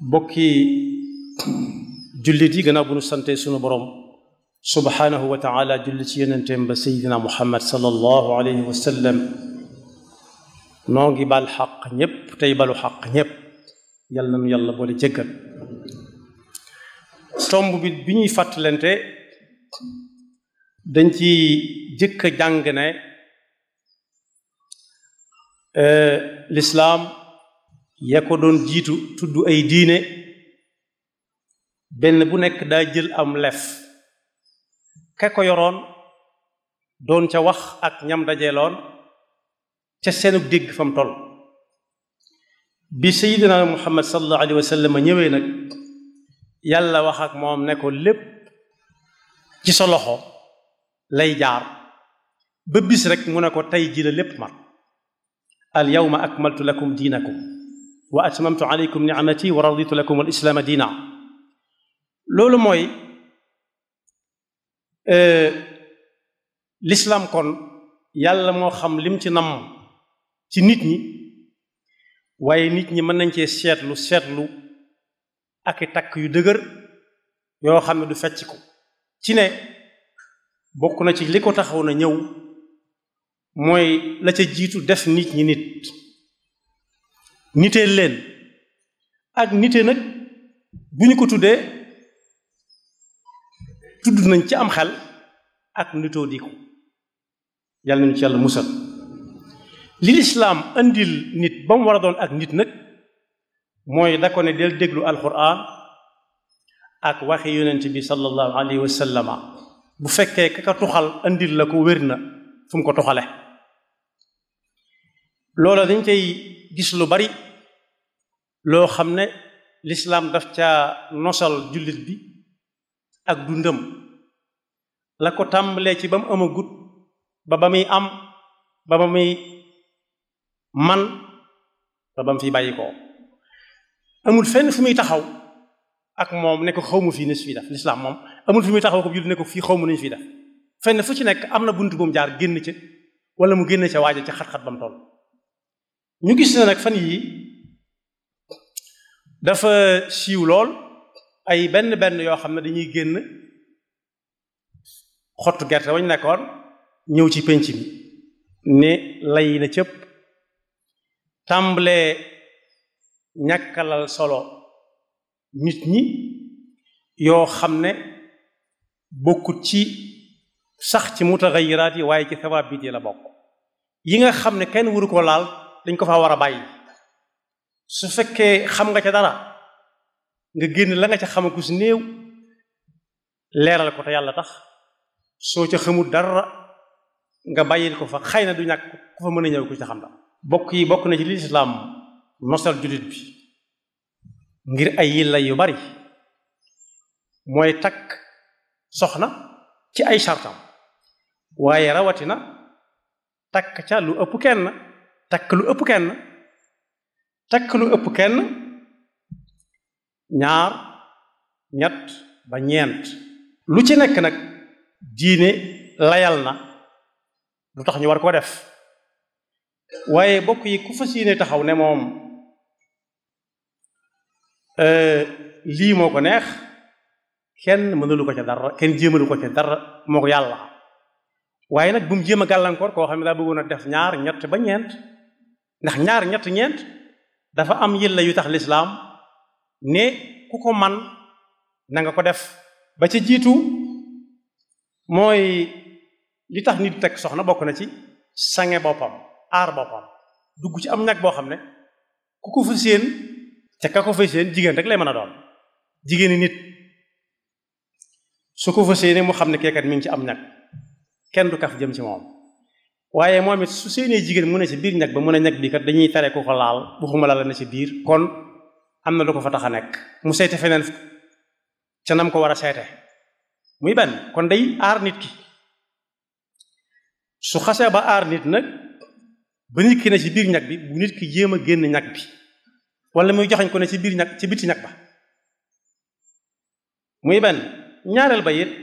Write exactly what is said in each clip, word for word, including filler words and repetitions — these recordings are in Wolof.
bokki jullit yi gannaaw bu nu sante sunu borom subhanahu wa taala julli ci yonenteem ba sayidina muhammad sallallahu alayhi wa sallam noo ngi bal xaq ñépp tey balu xaq ñépp yal na nu yàlla boole jéggal tomb bi bi ñuy fàttalante dañ ci jëkk a jàng ne lislaam ya ko doon jiitu tudd ay diine benn bu nekk daa jël am lef ka ko yoroon doon ca wax ak ñam dajeeloon ca seenu dégg fa mu toll bi sayidina muhammad sallallahu alayhi wa sallam ñëwee nag yàlla wax ak moom ne ko lépp ci sa loxo lay jaar ba bis rek mu ne ko tey ji la lépp mat al yawma akmaltu lakum diinakum wa atmamtu alaykum ni'mati wa raditu lakum al islaama diina loolu mooy l'islam kon yàlla moo xam lim ci nam ci nit ñi waaye nit ñi mën nañ cee seetlu seetlu ak i takk yu dëgër yoo xam ne du fecc ko ci ne bokk na ci li ko taxaw na ñëw mooy la ca jiitu def nit ñi nit nitee leen ak nite nag bu ñu ko tuddee tudd nañ ci am xel ak nitoo di ko yàlla nañu ci yàlla musal li lislaam andil nit ba mu war a doon ak nit nag mooy da ko ne del déglu alquran ak waxi yonent bi sallallahu alayhi wa sallama bu fekkee ka ka tuxal andil la ko wér na fu mu ko tuxale loola dañ koy gis lu bari loo xam ne lislaam daf caa nosal jullit bi ak dundam la ko tàmbalee ci ba mu amagut ba ba muy am ba ba muy man ba ba mu fi bàyyi ko amul fenn fu muy taxaw ak moom ne ko xaw ma fii ne su fi def lislaam moom amul fu muy taxaw ko jullit ne ko fii xaw ma nañu fi def fenn fu ci nekk am na bunt bu mu jaar génn ca wala mu génn ca waaja ca xat-xat ba mu toll ñu gis ne nag fan yii dafa siiw lool ay benn benn yoo xam ne dañuy génn xottu gerte wañ nekkoon ñëw ci penc mi ne lay na cëpp tàmbalee ñàkkalal solo nit ñi yoo xam ne bokkut ci sax ci mutaxayiraat yi waaye ci sawaabit yi la bokk yi nga xam ne kenn waru ko laal dañ ko fa war a bàyyi su fekkee xam nga ca dara nga génn la nga ca xamaku si néew leeral ko te yàlla tax soo ca xamul dara nga bàyyil ko fa xëy na du ñàkk ku fa mën a ñëw ku ci xam da bokk yi bokk na ci lislaam nosal jullit bi ngir ay yilla yu bari mooy takk soxna ci ay sartam waaye rawatina takk ca lu ëpp kenn takk lu ëpp kenn takk lu ëpp kenn ñaar ñett ba ñeent lu ci nekk nag diine layal na lu tax ñu war ko def waaye bokk yi ku fas yéene taxaw ne moom lii moo ko neex kenn mënalu ko ca dara kenn jéemalu ko ca dara moo ko yàlla waaye nag bu mu jéem a gàllankoor koo xam ne daa bëggoon a def ñaar ñett ba ñeent ndax ñaar ñett ñeent dafa am yilla yu tax lislaam ne ku ko man na nga ko def ba ca jiitu mooy li tax nit teg soxna bokk na ci sange boppam aar boppam dugg ci am ñag boo xam ne ku ko fa séen te ka ko fa séen jigéen rek lay mën a doon jigéeni nit su ko fa séenee mu xam ne keekat mi ngi ci am ñag kenn du kaf jëm ci moom waaye moom it su séenee jigéen mu ne ci biir ñag ba mu ne ñag bi kat dañuy tere ku ko laal bu xuma la na ci biir kon am na lu ko fa tax a nekk mu seete feneen ca nam ko war a seete muy benn kon day aar nit ki su xasee ba aar nit nag ba nit ki ne ci biir ñag bi bu nit ki jéem a génn ñag bi wala muy joxañ ko ne ci biir ñag ci biti ñag ba muy benn ñaareel ba it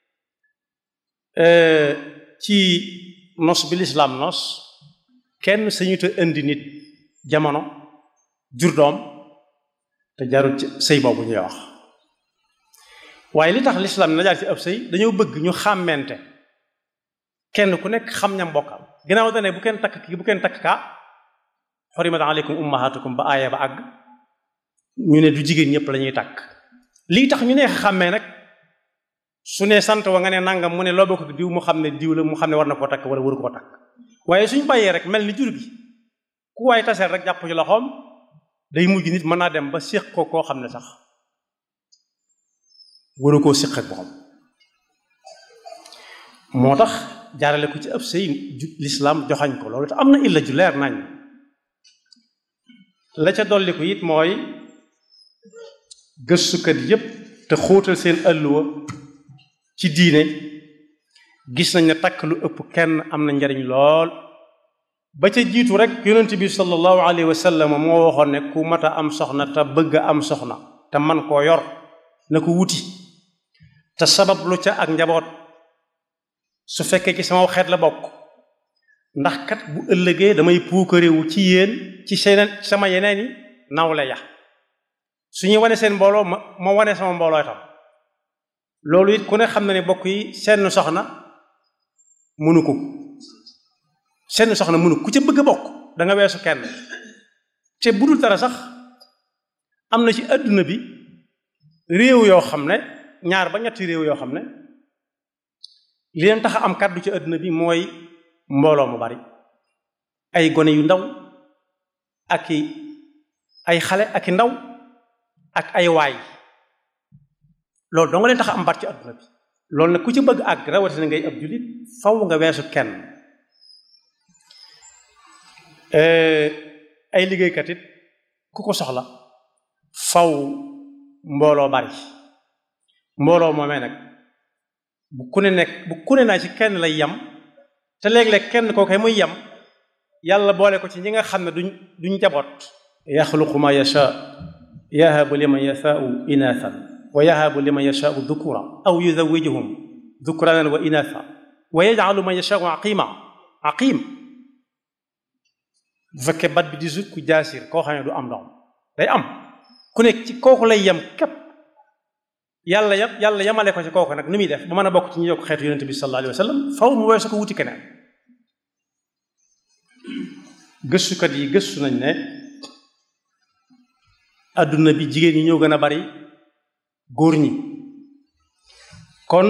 ci nos bi lislaam nos kenn sañu te indi nit jamono jur doom te jaarul ci sëy boobu ñuy wax. waaye li tax lislaam na jaar ci ab sëy dañoo bëgg ñu xàmmente kenn ku nekk xam ñam bokkal ginnaaw dane bu kenn takk kii bu kenn takk kaa xurimat aleykum ummahatukum ba aaya ba àgg ñu ne du jigéen ñëpp la ñuy takk lii tax ñu neex xàmmee nag su ne sant wa nga ne nangam mu ne loo bokk diw mu xam ne diw la mu xam ne war na koo takk wala waru koo takk waaye suñ bàyyee rek mel ni jur gi ku waay taseel rek jàpp ci loxoom day mujj nit mën naa dem ba séq ko koo xam ne sax waru koo séq ak boppam. moo tax jaarale ko ci ab sëy lislaam joxañ ko loolu te am na illa ju leer nañ la ca dolli ko it mooy gëstukat yépp te xóotal seen ëlluwa ci diine gis nañ ne takk lu ëpp kenn am na njariñ lool ba ca jiitu rek yonent bi sallallahu alayhi wa sallam moo waxoon ne ku mat a am soxna te bëgg a am soxna te man koo yor na ko wuti te sabab lu ca ak njaboot su fekkee ci sama xeet la bokk ndax kat bu ëllëgee damay puukarewu ci yéen ci seen sama yeneen yi nawle ya su ñuy wane seen mbooloo ma ma wane sama mbooloo itam loolu it ku ne xam na ne bokk yi seen soxna mënu ko seen soxna mënu ku ca bëgg a bokk da nga weesu kenn te bu dul dara sax am na ci adduna bi réew yoo xam ne ñaar ba ñetti réew yoo xam ne li leen tax a am kàddu ci adduna bi mooy mbooloo mu bari ay gone yu ndaw ak i ay xale ak i ndaw ak ay waay loolu doo nga leen tax a am baat ci adduna bi loolu nag ku ci bëgg àgg rawatina ngay ab jullit faw nga weesu kenn ay liggéeykat it ku ko soxla faw mbooloo bari mbooloo moomee nag bu ku ne nekk bu ku ne naa ci kenn lay yam te léeg-léeg kenn koo koy muy yam yàlla boole ko ci ñi nga xam ne duñ duñ jaboot yaxluqu ma yasha yahabu liman yashaau inathan wa yahabu liman yashaau dhukura aw yuzawijuhum dhukranan wa inatha wa yaj'alu man yashaau aqima aqim bu fekkee bat bi di sut ku jaasir koo xam ne du am doom day am ku nekk ci kooku lay yam képp yàlla yam yàlla yamale ko ci kooku nag ni muy def ba mën a bokk ci ñu yokk xeetu yonente bi sallallahu alayhi wa sallam faw mu weesu ko wuti keneen gëstukat yi gëstu nañ ne adduna bi jigéen ñi ñoo gën a bari góor ñi kon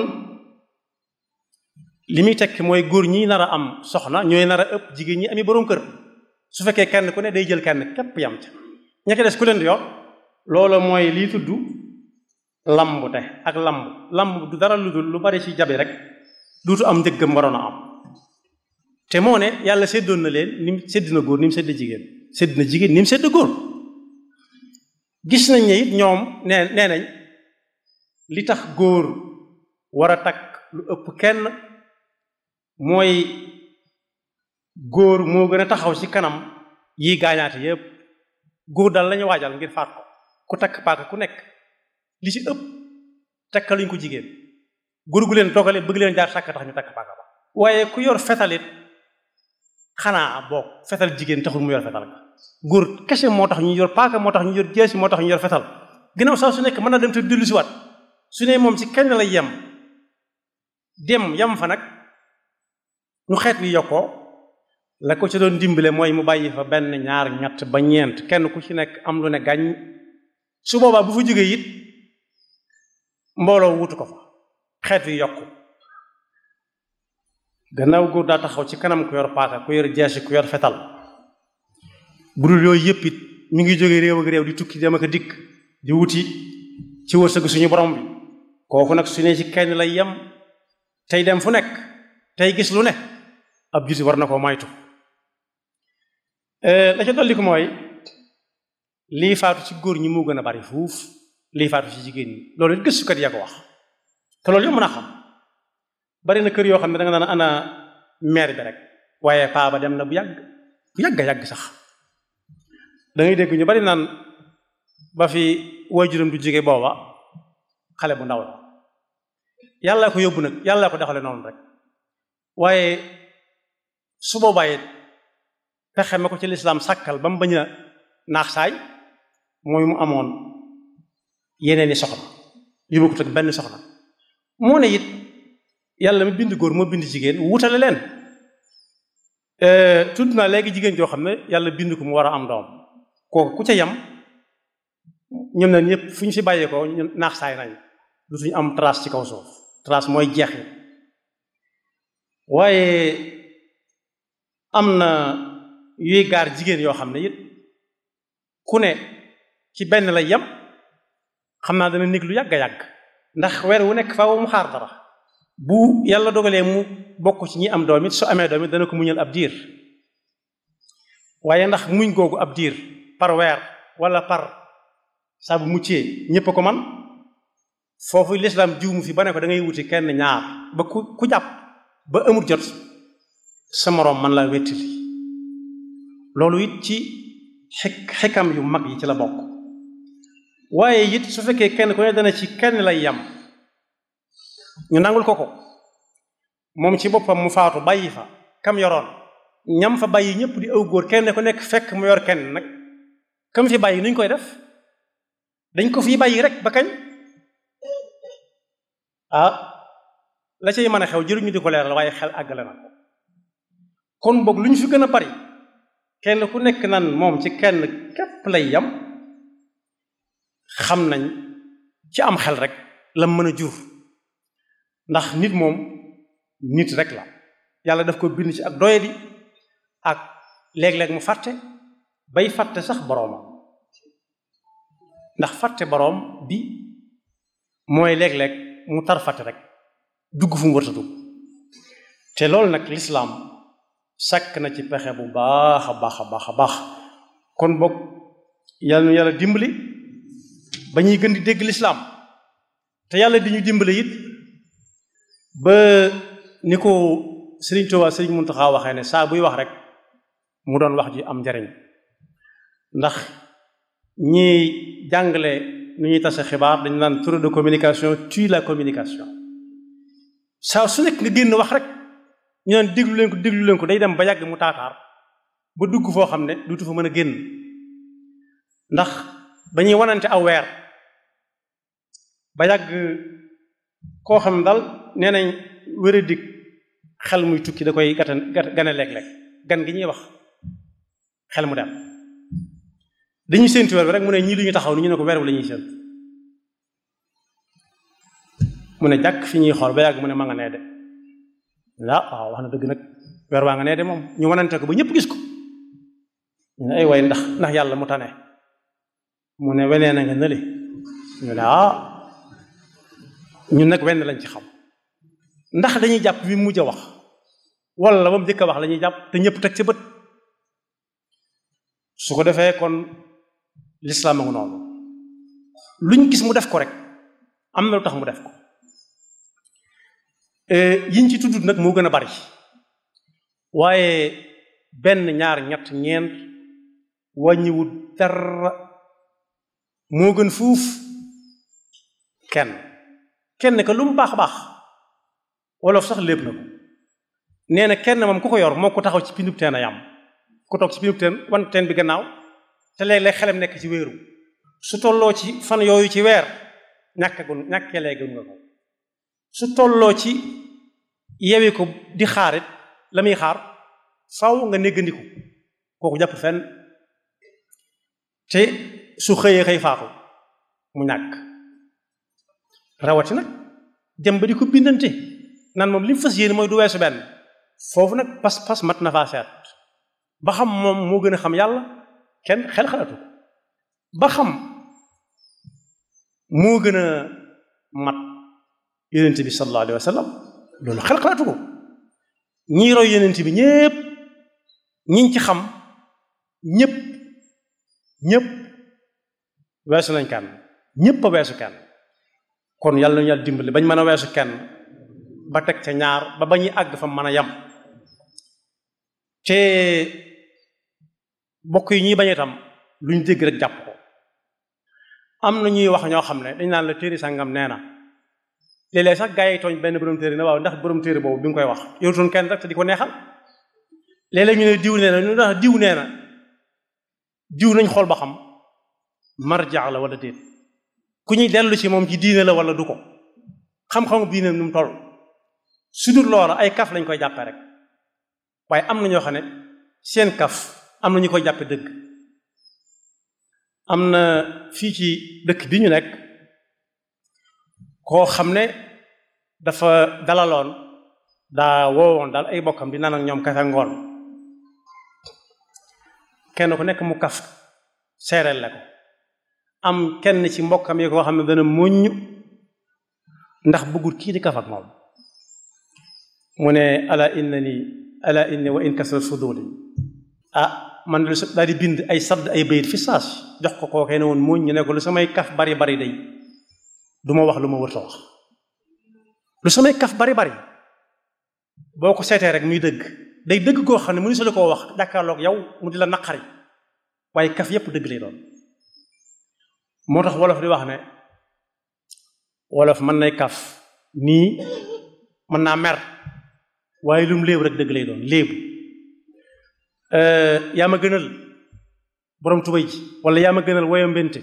li muy tekki mooy góor ñi nar a am soxna ñooy nar a ëpp jigéen ñi ami boroom kër su fekkee kenn ku ne day jël kenn képp yam ca ña ca des ku leen di yor loolu mooy lii tudd lambute ak lamb lamb du dara lu dul lu bari ci jabi rek duutu am njëggam waroon a am te moo ne yàlla séddoon na leen ni mu sédd na góor ni mu sédd jigéen sédd na jigéen ni mu sédd góor gis nañ ne it ñoom nee nee nañ li tax góor war a takk lu ëpp kenn mooy góor moo gën a taxaw ci kanam yi gaañaate yépp góor daal lañu waajal ngir faat ko ku takk paaka ku nekk li ci ëpp takkaluñ ko jigéen góor gu leen toggale bëgg leen jaar sàkk tax ñu takk paaka ba waaye ku yor fetalit xanaa boog fetal jigéen taxul mu yor fetal ga góor kese moo tax ñu yor paaka moo tax ñu yor jeesi moo tax ñu yor fetal ginnaaw saa su nekk mën na dem te dellu si waat su ne moom ci kenn lay yem dem yem fa nag ñu xeet wi yokkoo la ko ci doon dimbale mooy mu bàyyi fa benn ñaar ñett ba ñeent kenn ku ci nekk am lu ne gàññ su boobaa bu fa jógee it mbooloo wutu ko fa xeet wi yokku gannaaw góor daa taxaw ci kanam ku yor paaka ku yor jeesi ku yor fetal bu dul yooyu yëpp it mi ngi jóge réew ak réew di tukki dem ak dikk di wuti ci wërsëg suñu borom bi kooku nag su ne ci kenn lay yem tey dem fu nekk tey gis lu ne ab juti war na koo moytu la ca dolli ko mooy lii faatu ci góor ñi moo gën a bari fuuf lii faatu ci jigéen ñi loolu it gëstukat yaa ko wax te loolu yow mën a xam bari na kër yoo xam ne da nga naan ana maire bi rek waaye paa ba dem na bu yàgg bu yàgg a yàgg sax da ngay dégg ñu bari naan ba fi waajuram du jóge booba xale bu ndaw la yàlla ko yóbbu nag yàlla ko doxale noonu rek waaye su boobaa it pexe ma ko ci lislaam sàkkal ba mu bañ a naax saay mooy mu amoon yeneen i soxna yu bokkut ak benn soxna. moo ne it yàlla mi bind góor moo bind jigéen wutale leen. tudd naa léegi jigéen joo xam ne yàlla bind ko mu war a am doom kooku ku ca yam ñoom na ñëpp fu ñu fi bàyyee ko ñu naax saay nañ du suñu am trace ci kaw suuf trace mooy jeex yi. waaye am na yuy gaar jigéen yoo xam ne it ku ne ci benn lay yam xam naa dana nekk lu yàgg a yàgg ndax weer wu nekk faaw mu xaar dara. bu yàlla dogalee mu bokk ci ñi am doom it su amee doom it dana ko muñal ab diir waaye ndax muñ googu ab diir par weer wala par saa bu muccee ñépp a ko man foofu lislaam jiw mu fi ba ne ko da ngay wuti kenn ñaar ba ku ku jàpp ba amul jot sa moroom man la wettali loolu it ci xik xikam yu mag yi ci la bokk. waaye it su fekkee kenn ku ne dana ci kenn lay yam ñu nangul ko ko moom ci boppam mu faatu bàyyi fa kam yoroon ñam fa bàyyi ñëpp di aw góor kenn ku nekk fekk mu yor kenn nag kam fi bàyyi nuñ koy def dañ ko fi bàyyi rek ba kañ. ah la cay mën a xew jëruñu di ko leeral waaye xel àggale na ko kon boog lu ñu fi gën a bari kenn ku nekk nan moom ci kenn képp lay yam xam nañ ci am xel rek la mën a jur. ndax nit moom nit rek la yàlla daf ko bind ci ak doyadi ak léeg-léeg mu fàtte bay fàtte sax boroomam ndax fàtte boroom bi mooy léeg-léeg mu tar fàtte rek dugg fu mu warta dugg te loolu nag lislaam sàkk na ci pexe bu baax a baax a baax a baax. kon boog yàlla nu yàlla dimbali ba ñuy gën di dégg lislaam te yàlla di ñu dimbali it ba ni ko Sëriñ Tuubaa Sëriñ Muntaxaa waxee ne saa buy wax rek mu doon wax ji am njariñ ndax ñiy jàngale nu ñuy tase xibaar dañu naan tour de communication tue la communication. saa su nekk nga génn wax rek ñu naan déglu leen ko déglu leen ko day dem ba yàgg mu taataar ba dugg foo xam ne duutu fa mën a génn ndax ba ñuy wanante aw weer ba yàgg koo xam ne daal nee nañ wéra dig xel muy tukki da koy gatan gane léeg-léeg gan gi ñuy wax xel mu dem dañuy séentu weer bi rek mu ne ñii lu ñu taxaw ni ñu ne ko weer bi la ñuy séentu mu ne jàkk fi ñuy xool ba yàgg mu ne ma nga nee de la waaw wax na dëgg nag weer waa nga nee de moom ñu wanante ko ba ñëpp gis ko ñu ne ay way ndax ndax yàlla mu tane mu ne wenee na nga nële ñu ne ah ñun nag wenn lañ ci xam ndax dañuy jàpp bi mujj a wax wala ba mu njëkk a wax la ñuy jàpp te ñëpp teg ci bët su ko defee kon lislaam a ngi noonu luñ gis mu def ko rek am na lu tax mu def ko yiñ ci tudd nag moo gën a bari waaye benn ñaar ñett ñeent wàññiwut dara moo gën fuuf kenn kenn ka lu mu baax a baax wolof sax lépp na ko nee na kenn moom ku ko yor moo ko taxaw ci pindub teen a yam ku toog ci pindub teen wan teen bi gannaaw te léeg-léeg xelam nekk ci wéeru su tolloo ci fan yooyu ci weer ñàkkagun ñàkkelee gën nga ko su tolloo ci yewi ko di xaarit la muy xaar faaw nga néggandiku kooku jàpp fenn te su xëyee xëy faatu mu ñàkk rawati nag dem ba di ko bindante naan moom li mu fas yéene mooy du weesu benn foofu nag pas-pas mat na faa seet ba xam moom moo gën a xam yàlla kenn xel xalatu ko ba xam moo gën a mat yonent bi sallallahu alayhi wa sallam loolu xel xalaatu ko ñii roy yonent bi ñépp ñiñ ci xam ñépp ñépp weesu nañ kenn ñépp a weesu kenn kon yàlla nañu yàlla dimbali bañ mën a weesu kenn ba teg ca ñaar ba ba ñuy àgg fa mën a yam te bokk yi ñuy bañ itam luñ dégg rek jàpp ko am na ñuy wax ñoo xam ne dañ naan la téere sàngam nee na léeg-léeg sax gaa yi tooñ benn borom téere ne waaw ndax borom téere boobu bi nga koy wax yorutoon kenn rek te di ko neexal léeg-léeg ñu ne diw nee na ñu ndax diw nee na diw nañ xool ba xam marja la wala déet ku ñuy dellu ci moom ci diine la wala du ko xam-xamu diine nu mu toll su dul loola ay kaf lañ koy jàppe rek waaye am na ñoo xam ne seen kaf am na ñu koy jàppe dëgg. am na fii ci dëkk bi ñu nekk koo xam ne dafa dalaloon daa woowoon daal ay bokkam di naan ak ñoom kafe ngoon kenn ku nekk mu kaf seereel la ko am kenn ci mbokkam yi koo xam ne dana muññ ndax bëggul kii di kaf ak moom mu ne ala innani ala inni wa in kasrat fuduli ah man lu daal di bind ay sadd ay bayit fi saas jox ko kookee ne woon muñ ñu ne ko lu samay kaf bari bari day du ma wax lu ma wërta wax lu samay kaf bari bari boo ko seetee rek muy dëgg day dëgg koo xam ne mënu solo koo wax jàkkaarloog yow mu di la naqari waaye kaf yépp dëgg lay doon moo tax wolof di wax ne wolof mën nay kaf nii mën naa mer waaye lu mu léebu rek dëgg lay doon léebu yaa ma gënal borom tubay ji wala yaa ma gënal woyo mbente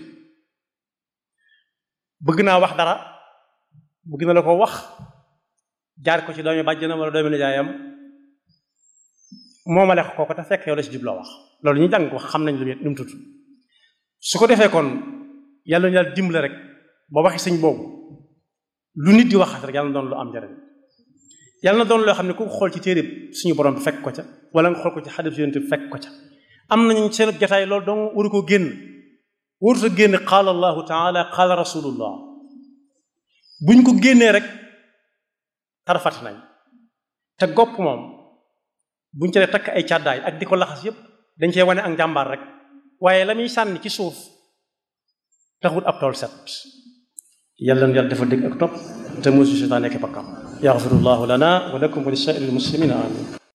bëgg naa wax dara bëgg na la ko wax jaar ko ci doomi bàjjanam wala doomi nijaayam moomale ko kooko te fekk yow la ci jubloo wax loolu ñu jàng wax xam nañ lu mu tudd su ko defee kon yàlla ñu yàlla dimbale rek ba waxi sëñ boobu lu nit di waxat rek yàlla na doon lu am njariñ yàlla na doon loo xam ne ku xool ci téere suñu borom bi fekk ko ca wala nga xool ko ci xadis yonent bi fekk ko ca am nañu seen jotaay loolu dong waru koo génn warut a génn qaala allahu taala qaala rasulullah buñ ko génnee rek tarafat nañ te gopp moom buñ ca dee takk ay càddaay ak di ko laxas yépp dañ cee wane ak njàmbaar rek waaye la muy sànni ci suuf taxut ab tool set yàlla na yàlla dafa dégg ak topp te mosu seytaane nekk bakkam yaxfirullahu lana wa lakum wa li saa'iril muslimina amin